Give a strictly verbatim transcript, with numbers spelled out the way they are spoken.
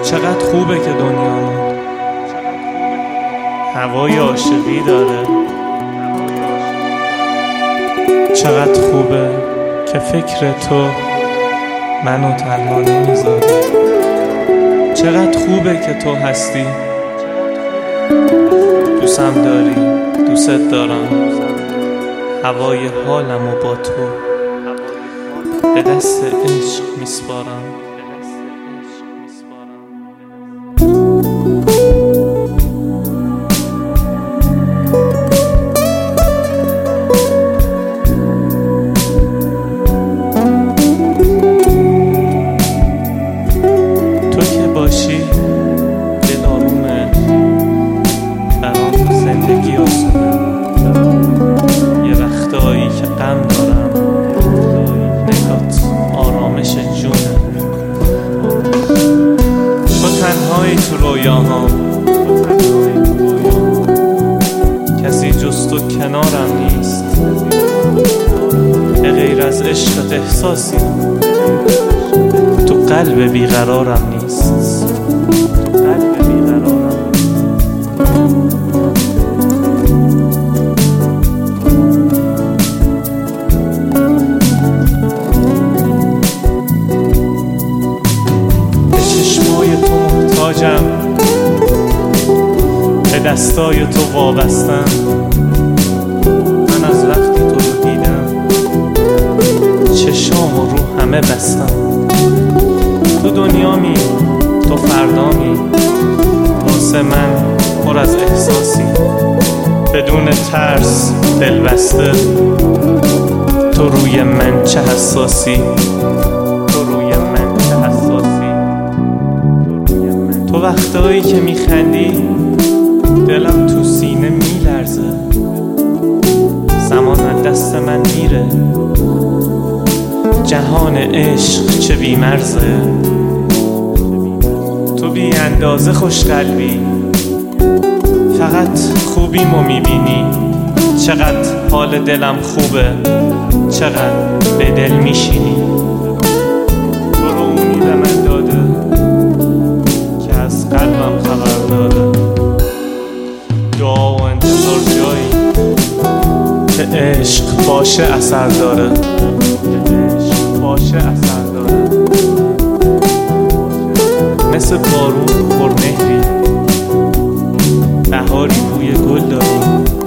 چقدر خوبه که دنیامون هوای عاشقی داره. چقدر خوبه که فکر تو منو تنها نمیذاره. چقدر خوبه که تو هستی، دوستم داری، دوست دارم. هوای حالمو با تو به دست عشق میسپارم. تو که باشی دل آرومه، برام زندگی آسونه. یه وقتایی که غم دارم، نگات آرامش جونه. تو تنهایی تو رویاهام، کسی جز تو کنارم نیست. به غیر از عشقت احساسی تو قلب بیقرارم نیست. تو قلب بیقرارم. به چشمای تو محتاجم، به دستای تو وابستم. من از وقتی تو رو دیدم چشام و رو همه بستم. تو دنیامی، تو فردامی، واسه من پر از احساسی. بدون ترس دل بسته، تو روی من چه حساسی. تو روی من چه حساسی. تو وقتایی که میخندی دلم تو سینه میلرزه. زمان از دست من میره، جهان عشق چه بی‌مرزه. تو بی اندازه خوش قلبی، فقط خوبیمو میبینی. چقدر حال دلم خوبه، چقدر به دل میشینی. تو رو اونی به من داده که از قلبم خبر داده. دعا و انتظار جایی که عشق باشه اثر داره. باشه اثر داره. مثل بارون پرمهری، بهاری بوی گل داری.